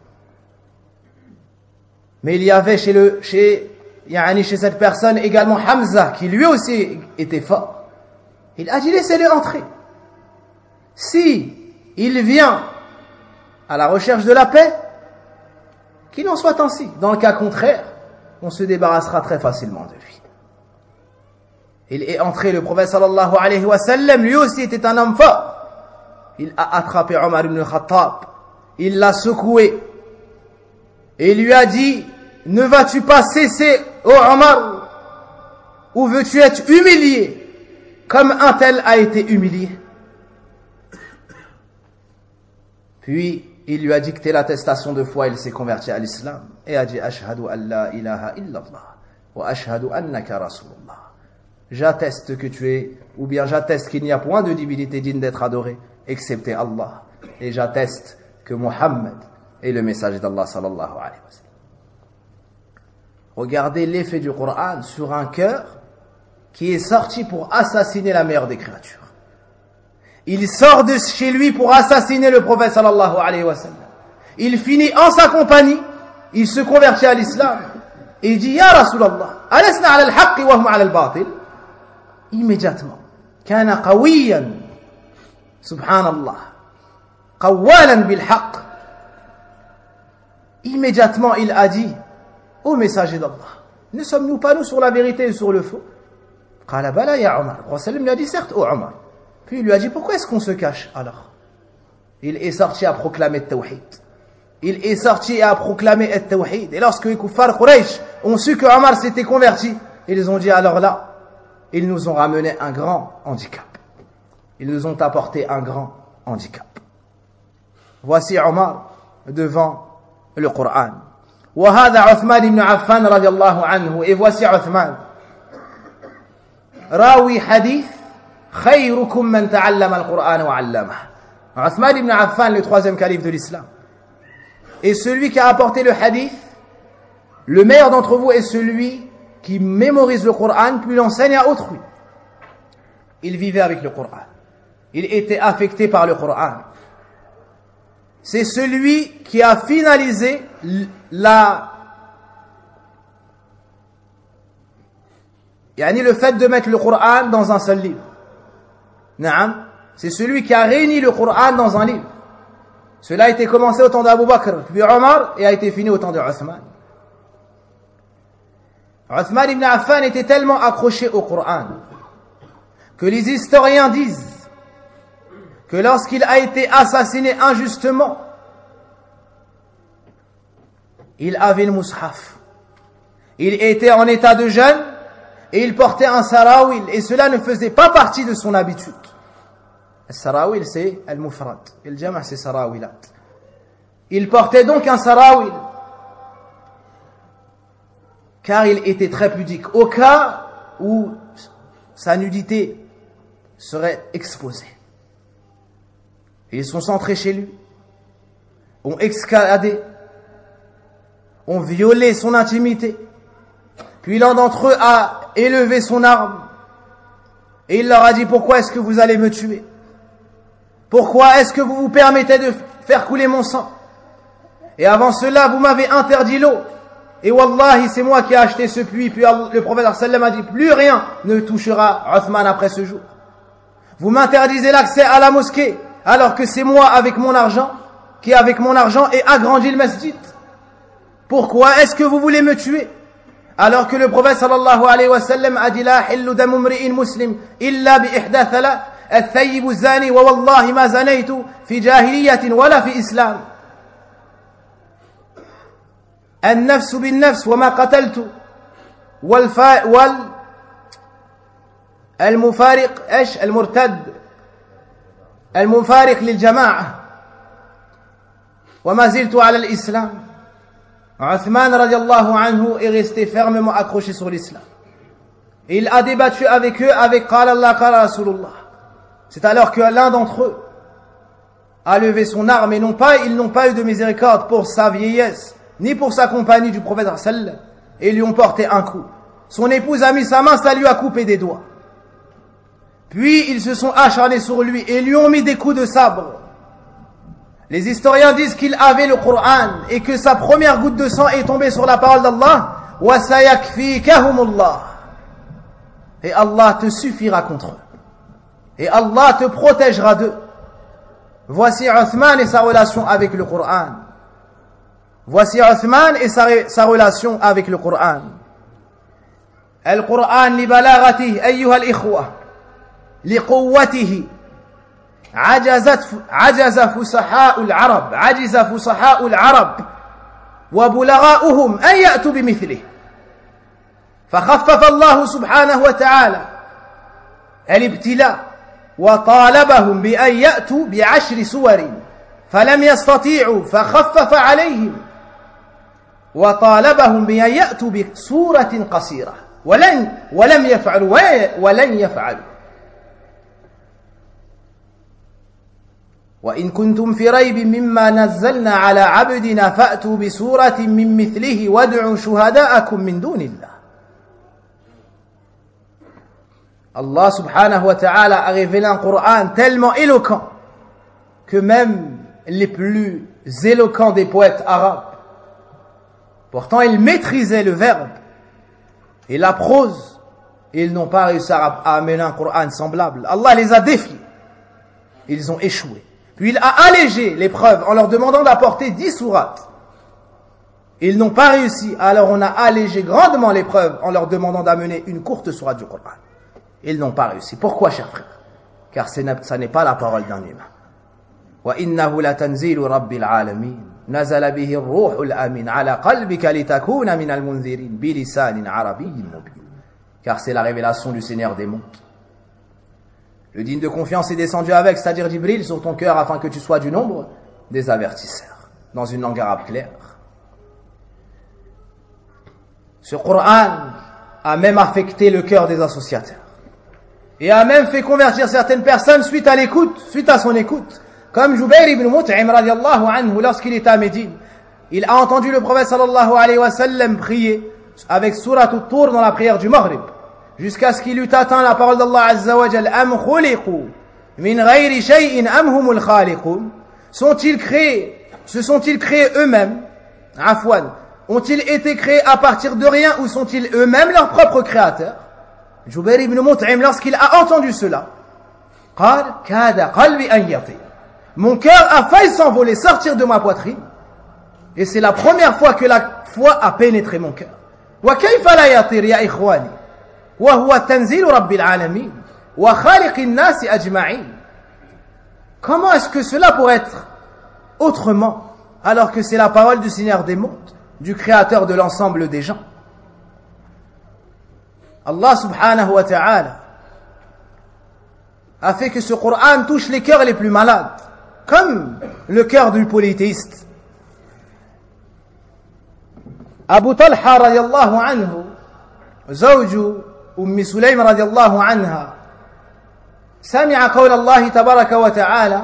[SPEAKER 1] Mais il y avait chez, le, chez, yani chez cette personne également Hamza, qui lui aussi était fort. Il a dit: laissez-le entrer. Si il vient à la recherche de la paix, qu'il en soit ainsi. Dans le cas contraire, on se débarrassera très facilement de lui. Il est entré, le prophète sallallahu alayhi wa sallam, lui aussi était un homme fort. Il a attrapé Omar ibn Khattab, il l'a secoué et lui a dit: ne vas-tu pas cesser, ô Omar, ou veux-tu être humilié comme un tel a été humilié? Puis il lui a dicté l'attestation de foi, il s'est converti à l'islam et a dit: ashhadu an la ilaha illallah wa ashhadu annaka rasulullah. J'atteste que tu es, ou bien j'atteste qu'il n'y a point de divinité digne d'être adorée excepté Allah, et j'atteste que Muhammad est le messager d'Allah sallallahu alayhi wa sallam. Regardez l'effet du Coran sur un cœur qui est sorti pour assassiner la meilleure des créatures. Il sort de chez lui pour assassiner le prophète sallallahu alayhi wa sallam. Il finit en sa compagnie, il se convertit à l'islam et il dit Ya Rasulallah, alasna ala al-haqqi wa hum ala al-batil. Immédiatement, kana qawiyan, subhanallah, qawalan bil haqq. Immédiatement, il a dit Ô messager d'Allah, ne sommes-nous pas nous sur la vérité et sur le faux? Qala bala ya Omar. Le prophète lui a dit certes, ô Omar. Puis il lui a dit pourquoi est-ce qu'on se cache alors? Il est sorti à proclamer le tawhid. Il est sorti à proclamer le tawhid. Et lorsque les kuffar Quraysh ont su que Omar s'était converti, ils ont dit alors là, ils nous ont ramené un grand handicap. Ils nous ont apporté un grand handicap. Voici Omar devant le Coran. وهذا عثمان بن عفان رضي الله عنه. Et voici Uthman, راوي حديث خيركم من تعلم القرآن وعلمه. Uthman ibn Affan, le troisième calife de l'islam, est celui qui a apporté le hadith. Le meilleur d'entre vous est celui qui mémorise le Coran puis l'enseigne à autrui. Il vivait avec le Coran. Il était affecté par le Coran. C'est celui qui a finalisé la yani le fait de mettre le Coran dans un seul livre. Naam, c'est celui qui a réuni le Coran dans un livre. Cela a été commencé au temps d'Abu Bakr, puis Omar, et a été fini au temps de Uthman. Uthman ibn Affan était tellement accroché au Coran que les historiens disent que lorsqu'il a été assassiné injustement, il avait le mushaf. Il était en état de jeûne et il portait un sarawil, et cela ne faisait pas partie de son habitude. Le sarawil, c'est al-mufrad, et le jama' c'est sarawilat. Il portait donc un sarawil car il était très pudique au cas où sa nudité serait exposée. Et ils sont entrés chez lui, ont escaladé, ont violé son intimité. Puis l'un d'entre eux a élevé son arme et il leur a dit pourquoi est-ce que vous allez me tuer? Pourquoi est-ce que vous vous permettez de faire couler mon sang? Et avant cela vous m'avez interdit l'eau, et wallahi c'est moi qui ai acheté ce puits. Puis le prophète sallam a dit plus rien ne touchera Uthman après ce jour. Vous m'interdisez l'accès à la mosquée alors que c'est moi avec mon argent qui avec mon argent ai agrandi le masjid. Pourquoi est-ce que vous voulez me tuer? Alors que le prophète sallallahu alayhi wa sallam a dit la hillu damu mri'in muslim illa bi ihda thalath الثيب الزاني ووالله ما زنيت في جاهلية ولا في إسلام النفس بالنفس وما قتلت والفا وال المفارق ايش المرتد المفارق للجماعة وما زلت على الإسلام. Uthman radiallahu anhu est resté fermement accroché sur l'islam. Il a débattu avec eux avec qala Allah qala Rasulullah. C'est alors que l'un d'entre eux a levé son arme, et non pas, ils n'ont pas eu de miséricorde pour sa vieillesse, ni pour sa compagnie du prophète sallallahu, et lui ont porté un coup. Son épouse a mis sa main, ça lui a coupé des doigts. Puis ils se sont acharnés sur lui et lui ont mis des coups de sabre. Les historiens disent qu'il avait le Coran et que sa première goutte de sang est tombée sur la parole d'Allah. Wa sayakfikahumullah. Et Allah te suffira contre eux. Et Allah te protégera d'eux. Voici Uthman et sa relation avec le Coran. Voici Uthman et sa, sa relation avec le Coran. Al-Quran li balaghatihi ayyuha al-ikhwa li quwwatihi عجزت عجز فصحاء العرب عجز فصحاء العرب وبلغاؤهم أن يأتوا بمثله فخفف الله سبحانه وتعالى الابتلاء وطالبهم بأن يأتوا بعشر سور فلم يستطيعوا فخفف عليهم وطالبهم بأن يأتوا بسورة قصيرة ولن ولم يفعلوا ولن يفعلوا. وإن كنتم في ريب مما نزلنا على عبدنا فأتوا بسورة من مثله وادعوا شهداءكم من دون الله. Allah subhanahu wa ta'ala a révélé un Coran tellement éloquent que même les plus éloquents des poètes arabes, pourtant ils maîtrisaient le verbe et la prose, et ils n'ont pas réussi à amener un Coran semblable. Allah les a défiés. Ils ont échoué. Puis il a allégé l'épreuve en leur demandant d'apporter dix sourates. Ils n'ont pas réussi, alors on a allégé grandement l'épreuve en leur demandant d'amener une courte sourate du Coran. Ils n'ont pas réussi. Pourquoi, chers frères? Car ça n'est pas la parole d'un humain. وَإِنَّهُ لَتَنْزِيلُ رَبِّ الْعَالَمِينَ نَزَلَ بِهِ الرُّوحُ الْأَمِينُ عَلَى قَلْبِكَ لِتَكُونَ مِنَ الْمُنذِرِينَ بِلِسَانٍ عَرَبِيٍّ مُبِينٍ. Car c'est la révélation du Seigneur des mondes. Le digne de confiance est descendu avec, c'est-à-dire Jibril, sur ton cœur afin que tu sois du nombre des avertisseurs, dans une langue arabe claire. Ce Coran a même affecté le cœur des associateurs et a même fait convertir certaines personnes suite à l'écoute, suite à son écoute. Comme Jubayr ibn Mut'im radiallahu anhu, lorsqu'il était à Médine, il a entendu le prophète sallallahu alayhi wa sallam prier avec Surat At-Tur dans la prière du Maghrib, jusqu'à ce qu'il eût atteint la parole d'Allah azza wa jal, am khuliqu min ghayri shay'in am humul khaliqun. Sont-ils créés, se sont-ils créés eux-mêmes, afwan, ont-ils été créés à partir de rien ou sont-ils eux-mêmes leurs propres créateurs? Jubayr ibn Mut'im, lorsqu'il a entendu cela, قال كاد قلبي أن يطير. Mon cœur a failli s'envoler, sortir de ma poitrine. Et c'est la première fois que la foi a pénétré mon cœur. وكيف لا يطير يا إخواني وهو تنزيل رب العالمين وخالق الناس أجمعين. Comment est-ce que cela pourrait être autrement alors que c'est la parole du Seigneur des mondes, du Créateur de l'ensemble des gens? Allah subhanahu wa ta'ala a fait que ce Coran touche les cœurs les plus malades, comme le cœur du polythéiste. Abu Talha radiallahu anhu, zawju Ummi Sulaym radiallahu anha, سمع قول الله تبارك وتعالى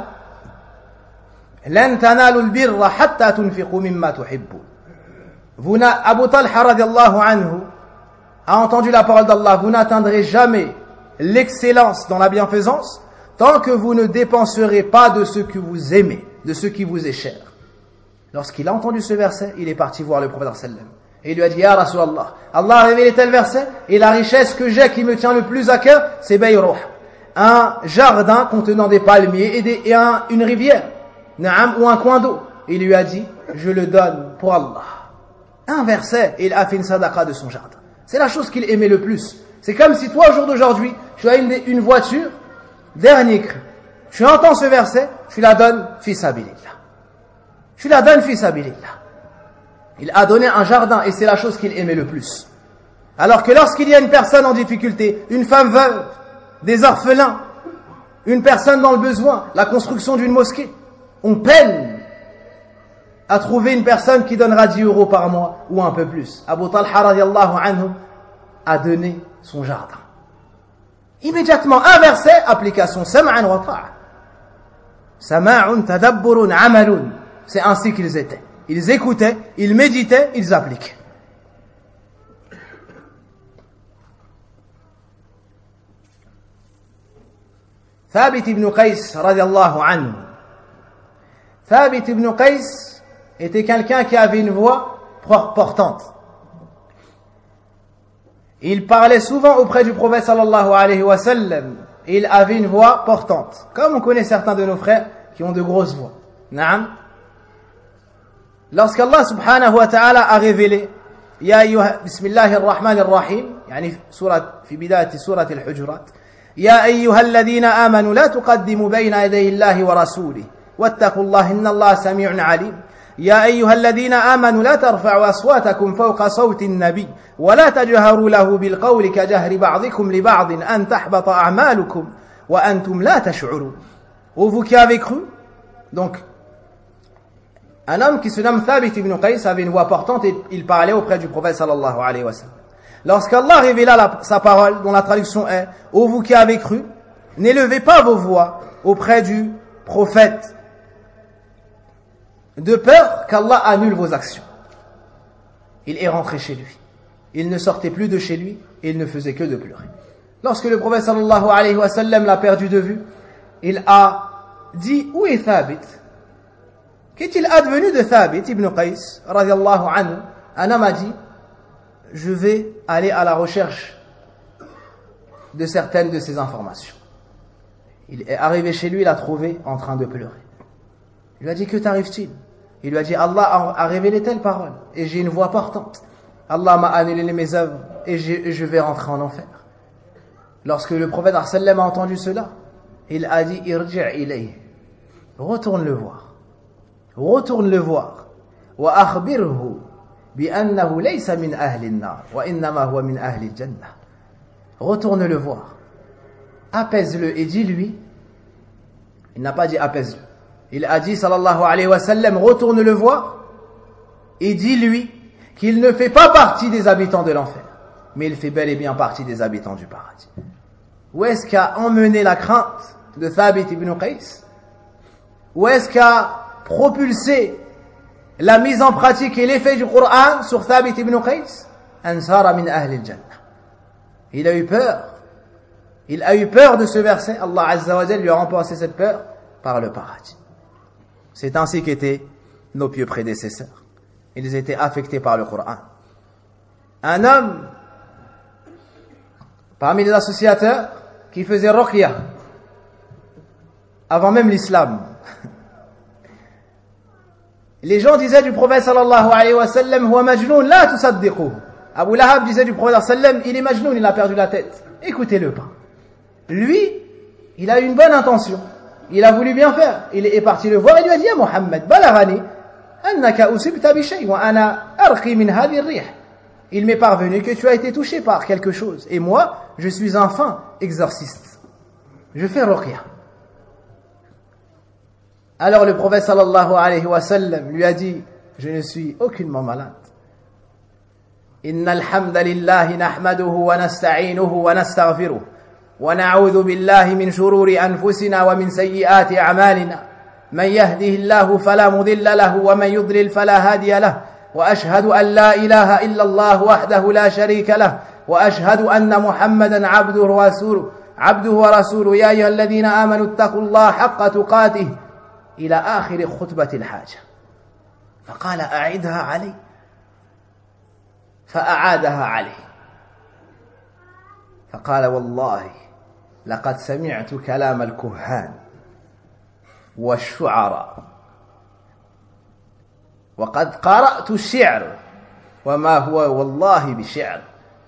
[SPEAKER 1] لن تنالوا البر حتى تنفقوا مما تحبون. Abu Talha radiallahu anhu a entendu la parole d'Allah, vous n'atteindrez jamais l'excellence dans la bienfaisance tant que vous ne dépenserez pas de ce que vous aimez, de ce qui vous est cher. Lorsqu'il a entendu ce verset, il est parti voir le prophète sallam et il lui a dit, Ya Rasulallah, Allah a révélé tel verset et la richesse que j'ai qui me tient le plus à cœur, c'est Bayruh, un jardin contenant des palmiers et, des, et un, une rivière, Naam, ou un coin d'eau. Il lui a dit, je le donne pour Allah. Un verset, et il a fait une sadaqa de son jardin. C'est la chose qu'il aimait le plus. C'est comme si toi, au jour d'aujourd'hui, tu as une, une voiture, dernier cri. Tu entends ce verset, tu la donnes, fi sabilillah. Tu la donnes, fi sabilillah. Il a donné un jardin, et c'est la chose qu'il aimait le plus. Alors que lorsqu'il y a une personne en difficulté, une femme veuve, des orphelins, une personne dans le besoin, la construction d'une mosquée, on peine à trouver une personne qui donnera dix euros par mois ou un peu plus. Abu Talha radiallahu anhu a donné son jardin. Immédiatement, un verset, application sam'an wa ta'a. Sama'un tadabburun amalun. C'est ainsi qu'ils étaient. Ils écoutaient, ils méditaient, ils appliquaient. Thabit ibn Qais radiallahu anhu. Thabit ibn Qais était quelqu'un qui avait une voix portante. Il parlait souvent auprès du prophète sallallahu alayhi wa sallam. Il avait une voix portante. Comme on connaît certains de nos frères qui ont de grosses voix. Naam. Lorsqu'Allah subhanahu wa ta'ala a révélé Ya ayyuha, bismillahir rahmanir rahim, yani surat, fi bidayati surat al-Hujurat, Ya ayyuha alladhina amanu la tuqaddimu bayna yadayi Allahi wa rasulih واتقوا الله إن الله سميع عليم يا أيها الذين آمنوا لا ترفعوا أصواتكم فوق صوت النبي ولا تجهروا له بالقول كجهر بعضكم لبعض أن تحبط أعمالكم وأنتم لا تشعرون. Ô vous qui avez cru, donc un homme qui se nomme Thabit ibn Qais avait une voix portante et il parlait auprès du prophète sallallahu alayhi wa sallam. Lorsqu'Allah révéla la, sa parole, dont la traduction est Ô vous qui avez cru, n'élevez pas vos voix auprès du prophète de peur qu'Allah annule vos actions. Il est rentré chez lui. Il ne sortait plus de chez lui et il ne faisait que de pleurer. Lorsque le prophète sallallahu alayhi wa sallam l'a perdu de vue, il a dit, où est Thabit? Qu'est-il advenu de Thabit ibn Qais radiallahu anhu? Un homme a dit, je vais aller à la recherche de certaines de ces informations. Il est arrivé chez lui, il l'a trouvé en train de pleurer. Il lui a dit, que t'arrive-t-il? Il lui a dit, Allah a révélé telle parole et j'ai une voix portante. Allah m'a annulé mes œuvres et je vais rentrer en enfer. Lorsque le prophète sallam a entendu cela, il a dit, irji' ilayhi, retourne le voir. Retourne le voir. Wa akhbirhu bi annahu laysa min ahli an-nar wa innama huwa min ahli al-jannah. Retourne le voir. Apaise-le et dis-lui. Il n'a pas dit apaise-le. Il a dit sallallahu alayhi wa sallam, retourne le voir et dis-lui qu'il ne fait pas partie des habitants de l'enfer, mais il fait bel et bien partie des habitants du paradis. Où est-ce qu'a emmené la crainte de Thabit ibn Qais? Où est-ce qu'a propulsé la mise en pratique et l'effet du Coran sur Thabit ibn Qais? Ansara min ahli al-jannah. Il a eu peur. Il a eu peur de ce verset. Allah Azza wa Jalla lui a remplacé cette peur par le paradis. C'est ainsi qu'étaient nos pieux prédécesseurs. Ils étaient affectés par le Coran. Un homme parmi les associateurs qui faisait ruqya avant même l'islam. Les gens disaient du prophète sallallahu alayhi wa sallam, huwa majnoun, la tusaddiquhu. Abu Lahab disait du prophète sallam, il est majnoun, il a perdu la tête. Écoutez-le pas. Lui, il a eu une bonne intention. Il a voulu bien faire. Il est parti le voir et lui a dit, ya Muhammad, balaghani annaka usibta bi shay wa ana arqi min hadhihi ar-rih. Il m'est parvenu que tu as été touché par quelque chose et moi, je suis un fin exorciste. Je fais ruqya. Alors le prophète sallallahu alayhi wa sallam lui a dit, je ne suis aucunement malade. Innal hamdalillahi nahmaduhu wa nasta'inuhu wa nastaghfiruh wa na'udhu billahi min shururi anfusina wa min sayyiati a'malina. Man yahdihillahu fala mudilla lahu wa man yudlil fala hadiya lahu. Wa ashhadu an la ilaha illa Allah wahdahu la sharika lahu wa ashhadu anna Muhammadan 'abduhu wa rasuluhu 'abduhu wa rasuluhu ya ayyuhalladhina amanu ittaqullaha haqqa tuqatih. إلى آخر خطبة الحاجة فقال أعدها علي فأعادها عليه فقال والله لقد سمعت كلام الكهان والشعراء وقد قرأت الشعر وما هو والله بشعر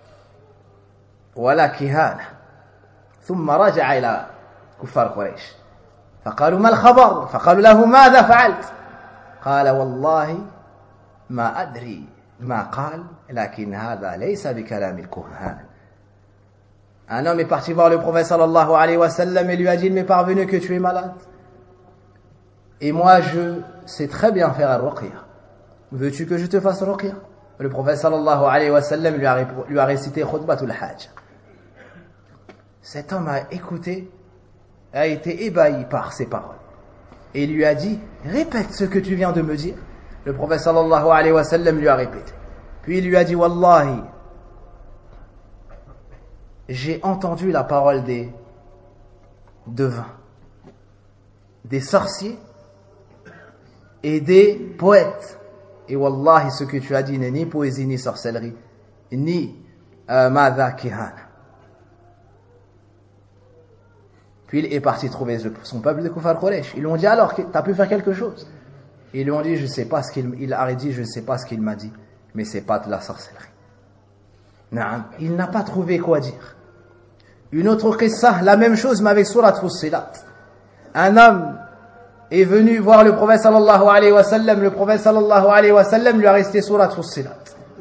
[SPEAKER 1] ولا كهانة ثم رجع إلى كفار قريش فقالوا ما الخبر فقالوا له ماذا فعلت قال والله ما أدري ما قال لكن هذا ليس بكلام الكهان. Un homme est parti voir le prophète sallallahu alayhi wa sallam et lui a dit, il m'est parvenu que tu es malade et moi je sais très bien faire un ruqya, veux-tu que je te fasse ruqya? Le prophète sallallahu alayhi wa sallam lui a, lui a récité khutbatul hajj. Cet homme a écouté, a été ébahi par ces paroles et lui a dit, répète ce que tu viens de me dire. Le prophète sallallahu alayhi wa sallam lui a répété, puis il lui a dit, wallahi, j'ai entendu la parole des devins, des sorciers et des poètes, et wallahi, ce que tu as dit n'est ni poésie ni sorcellerie ni euh, madha kihana. Puis il est parti trouver son peuple de Kufar Quraysh. Ils lui ont dit, alors, tu as pu faire quelque chose? Ils lui ont dit, je sais pas ce qu'il, il a dit, je ne sais pas ce qu'il m'a dit, mais c'est pas de la sorcellerie. Non, il n'a pas trouvé quoi dire. Une autre qissa, la même chose, mais avec Surat Fussilat. Un homme est venu voir le prophète sallallahu alayhi wa sallam. Le prophète sallallahu alayhi wa sallam lui a récité Surat Fussilat.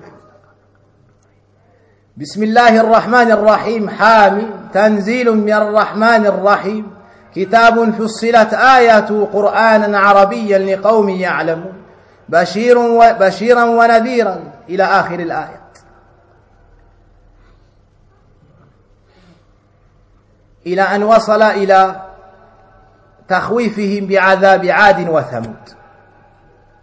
[SPEAKER 1] بسم الله الرحمن الرحيم حامي تنزيل من الرحمن الرحيم كتاب فصلت آياته قرآنا عربيا لقوم يعلمون بشير وبشيرا ونذيرا إلى آخر الآيات. إلى أن وصل إلى تخويفهم بعذاب عاد وثمود.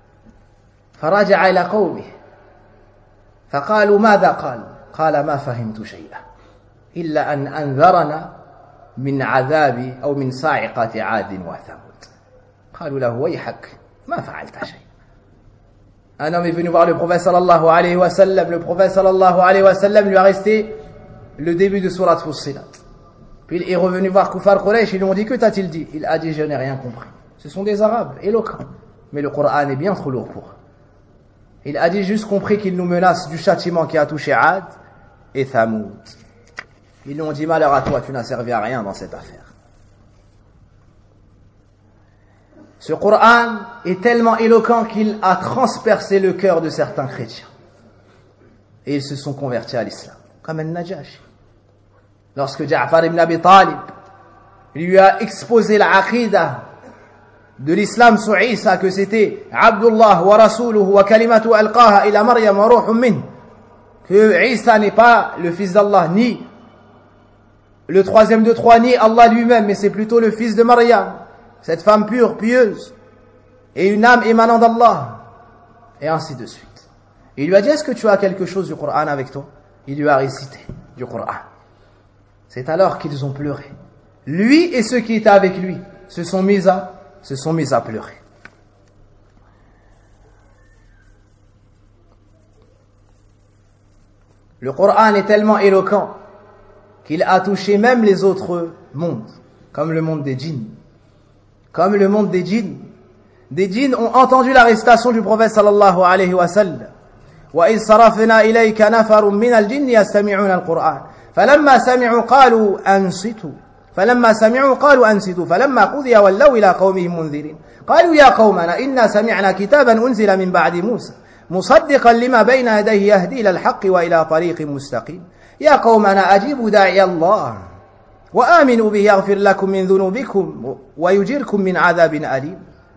[SPEAKER 1] فرجع إلى قومه فقالوا ماذا قال قال ما فهمت شيئا إلا أن أنذرنا من عذاب أو من صاعقة عاد وثمود قالوا له ويحك ما فعلت شيء. Un homme est venu voir le prophète sallallahu alayhi wa sallam. Le prophète sallallahu alayhi wa sallam lui a resté le début de Surat Fussilat. Puis il est revenu voir Kufar Quraysh, ils lui ont dit que t'a-t-il dit? Il a dit je n'ai rien compris. Ce sont des Arabes éloquents, mais le Coran est bien trop lourd pour eux. Il a dit juste compris qu'il nous menace du châtiment qui a touché Ad et Thamoud. Ils lui ont dit malheur à toi, tu n'as servi à rien dans cette affaire. Ce Coran est tellement éloquent qu'il a transpercé le cœur de certains chrétiens. Et ils se sont convertis à l'islam. Comme Al-Najashi. Lorsque Ja'far ibn Abi Talib lui a exposé l'aqidah de l'islam sur Isa, que c'était Abdullah wa Rasuluhu wa kalimatu alqaha ila Maryam wa ruhum min, que Isa n'est pas le fils d'Allah, ni le troisième de trois, ni Allah lui-même, mais c'est plutôt le fils de Maryam, cette femme pure, pieuse, et une âme émanant d'Allah, et ainsi de suite. Il lui a dit, est-ce que tu as quelque chose du Coran avec toi? Il lui a récité du Coran. C'est alors qu'ils ont pleuré. Lui et ceux qui étaient avec lui se sont mis à, se sont mis à pleurer. Le Coran est tellement éloquent qu'il a touché même les autres mondes, comme le monde des djinns. Comme le monde des djinns. Des djinns ont entendu l'arrestation du prophète sallallahu alayhi wa sallam. وَإِذْ صَرَفْنَا إِلَيْكَ نَفَرٌ مِّنَ الْجِنِّ يَسْتَمِعُونَ الْقُرْآنَ فَلَمَّا سَمِعُوا قَالُوا أَنصِتُوا فَلَمَّا سَمِعُوا قَالُوا أَنصِتُوا فَلَمَّا قُضِيَ وَلَّوْا إِلَى قَوْمِهِمْ مُنذِرِينَ قَالُوا يَا قَوْمَنَا إِنَّا سَمِعْنَا كِتَابًا أُنزِلَ مِن بَعْدِ مُوسَى مُصَدِّقًا لِمَا بَيْنَ يَدَيْهِ يَهْدِي إِلَى الْحَقِّ وَإِلَى طَرِيقٍ مُسْتَقِيمٍ يَا قَوْمَنَا أَجِيبُوا دَاعِيَ اللَّهِ وَآمِنُوا بِهِ يَغْفِرْ لَكُم مِّن ذُنُوبِكُمْ وَيُجِرْكُم مِّنْ عَذَابٍ أَلِيمٍ.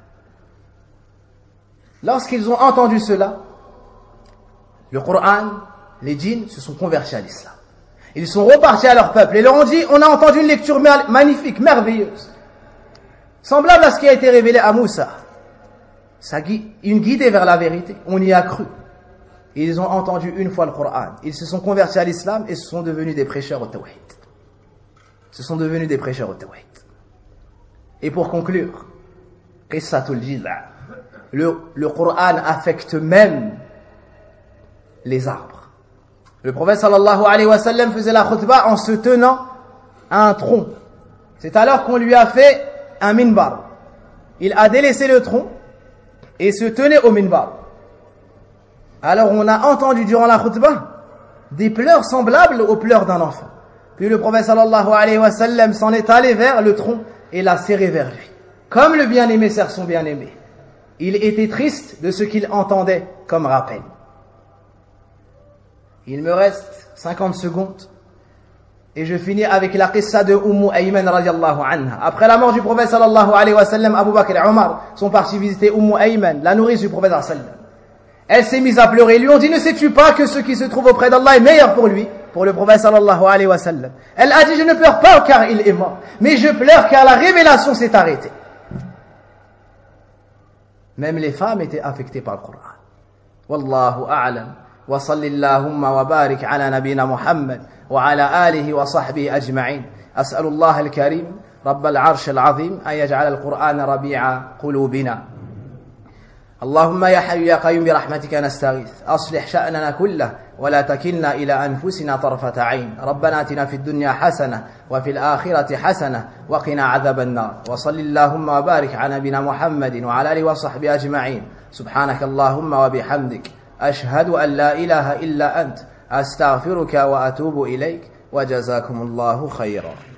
[SPEAKER 1] Lorsqu'ils ont entendu cela, le Coran, les djinns se sont convertis à l'islam. Ils sont repartis à leur peuple et leur ont dit, on a entendu une lecture magnifique, merveilleuse, semblable à ce qui a été révélé à Moussa. Ça guide, une guidée vers la vérité. On y a cru. Et ils ont entendu une fois le Coran. Ils se sont convertis à l'islam et se sont devenus des prêcheurs au tawhid. Se sont devenus des prêcheurs au tawhid. Et pour conclure, qissatul jiz'a. Le, le Coran affecte même les arbres. Le prophète sallallahu alayhi wa sallam faisait la khutbah en se tenant à un tronc. C'est alors qu'on lui a fait un minbar. Il a délaissé le tronc et se tenait au minbar. Alors on a entendu durant la khutbah des pleurs semblables aux pleurs d'un enfant. Puis le prophète sallallahu alayhi wa sallam s'en est allé vers le tronc et l'a serré vers lui. Comme le bien-aimé serre son bien-aimé. Il était triste de ce qu'il entendait comme rappel. Il me reste cinquante secondes et je finis avec la qissa de Umm Ayman radiyallahu anha. Après la mort du prophète sallallahu alayhi wa sallam, Abu Bakr et Omar sont partis visiter Umm Ayman, la nourrice du prophète sallallahu alayhi wa sallam. Elle s'est mise à pleurer. Ils lui ont dit, ne sais-tu pas que ce qui se trouve auprès d'Allah est meilleur pour lui, pour le prophète sallallahu alayhi wa sallam. Elle a dit, je ne pleure pas car il est mort, mais je pleure car la révélation s'est arrêtée. Même les femmes étaient affectées par le Coran. Wallahu a'lam. Wa sallallahu wa barik ala nabina Muhammad wa ala alihi wa sahbihi ajma'in. As'alullah al-karim, Rabb al-arsh al-azim, an yaj'al al-Qur'an rabi'a qulubina. اللهم يا حي يا قيوم برحمتك نستغيث أصلح شأننا كله ولا تكلنا إلى أنفسنا طرفة عين ربنا آتنا في الدنيا حسنة وفي الآخرة حسنة وقنا عذاب النار وصل اللهم وبارك على نبينا محمد وعلى آله وصحبه أجمعين سبحانك اللهم وبحمدك أشهد أن لا إله إلا أنت أستغفرك وأتوب إليك وجزاكم الله خيرا.